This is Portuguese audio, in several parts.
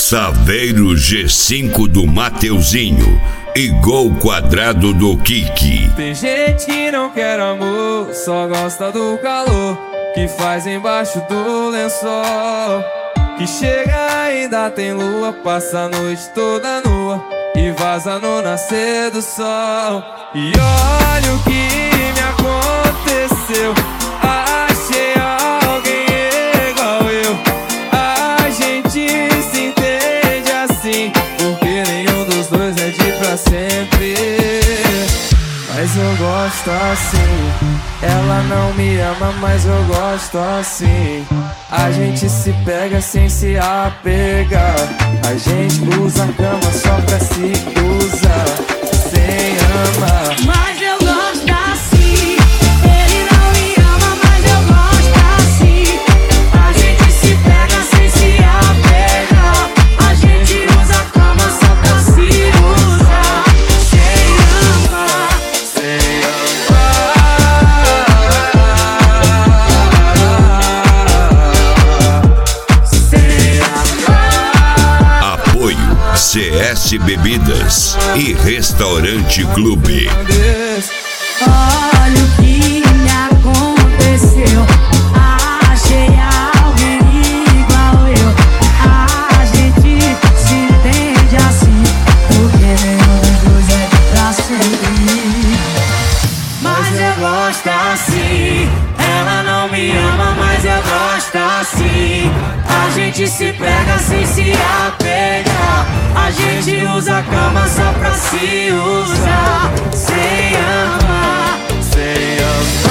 Saveiro G5 do Mateuzinho e gol quadrado do Kiki. Tem gente que não quer amor, só gosta do calor que faz embaixo do lençol. Que chega ainda tem lua, passa a noite toda nua e vaza no nascer do sol. E olha o que me aconteceu, achei alguém igual eu. A gente se entende assim, porque nenhum dos dois é de pra sempre. Mas eu gosto assim, ela não me ama, mas eu gosto assim. A gente se pega sem se apegar, a gente usa a cama só pra se usar, sem amar. Mas eu gosto assim, ele não me ama, mas eu gosto assim. A gente se pega sem se apegar, a gente usa a cama só pra se usar, sem amar, sem amar. Apoio CS Bebidas e Restaurante Clube. Olha o que me aconteceu, achei alguém igual eu. A gente se entende assim, porque nenhum dos dois é pra sempre. Mas eu gosto assim, ela não me ama, mas eu gosto assim. A gente se pega sem se apegar, a gente usa a cama só pra se usar, sem amar, sem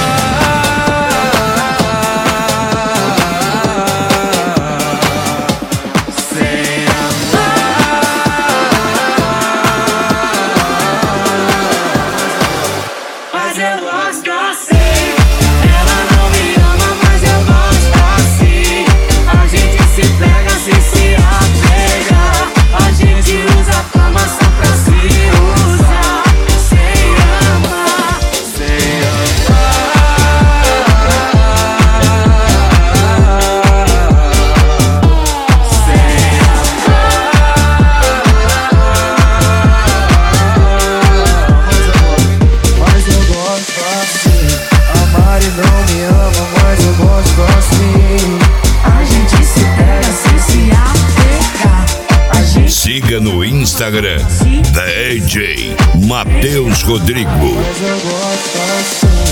mas eu gosto assim. Ela não me ama, mas eu gosto assim. A gente se pega sem se apegar, a gente usa a cama só pra se usar, sem amar, sem Mas eu gosto assim, a Mari não me ama, mas eu gosto assim. a gente se pega sem se apegar, a gente Siga no Instagram DJ Mateus Rodrigo. Mas eu gosto assim.